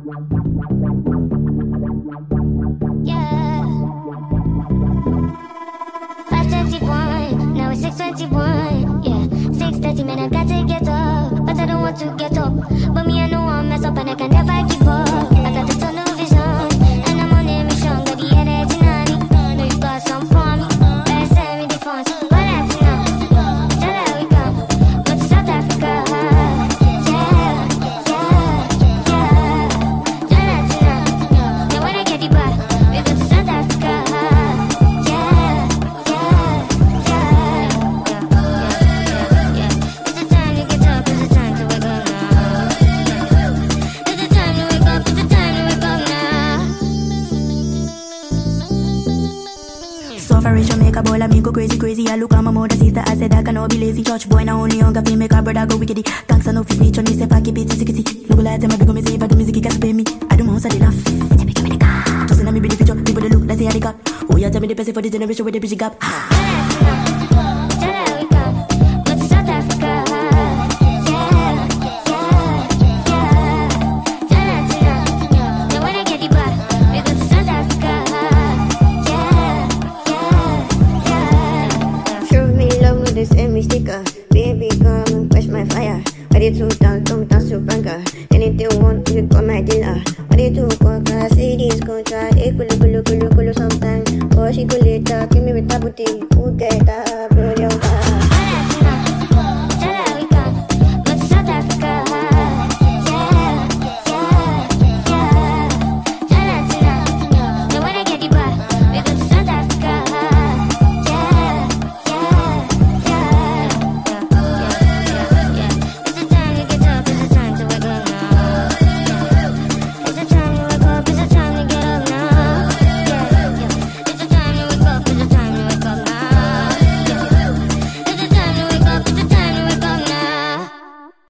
Yeah. 5:21, now it's 6:21. Yeah, 6:30, man, I got to get up, but I don't want to get up. But me, I know I'll mess up, and I can never give up. I got the tunnel vision, and I'm on a mission. Got the energy, nanny. Know you got some for me. Better send me the funds. But that's enough. Tell her we come. Go to South Africa. Yeah, yeah, yeah. Tell her tonight. Now when I get the bar, we go to South Africa. Yeah, yeah, yeah. It's the time to get up. It's the time to wake up now. It's the time to wake up. It's the time to wake up now. So far, Rachel make a ball of me go crazy, crazy. I look at my mother, sister, I said I cannot be lazy. Church boy, now only young, feel make a brother go wickedy. Thanks, I know fi snitch on me, say fuck it, bitch, sickity. No go lie, tell my big me say, if I do music, you got to pay me. I do my house, I dey laugh. Tell me, give me the car. Just in me be the future, people they look, let's say I they got. Oh yeah, tell me the person for this generation with the bitch gap. Tell her we come. Go to South Africa. Yeah, yeah, yeah. Tell her tonight. Now when I get the bar, we go to South Africa. Yeah, yeah, yeah. Show me love with this send me sticker. Baby, come and quench my fire. Ready to dance, come dance to banker. Anything you want, you call my dealer. Ready to conquer, see this contract. Kulu, kulu, kulu, kulu sometimes. Oh, she could later, give me with a booty.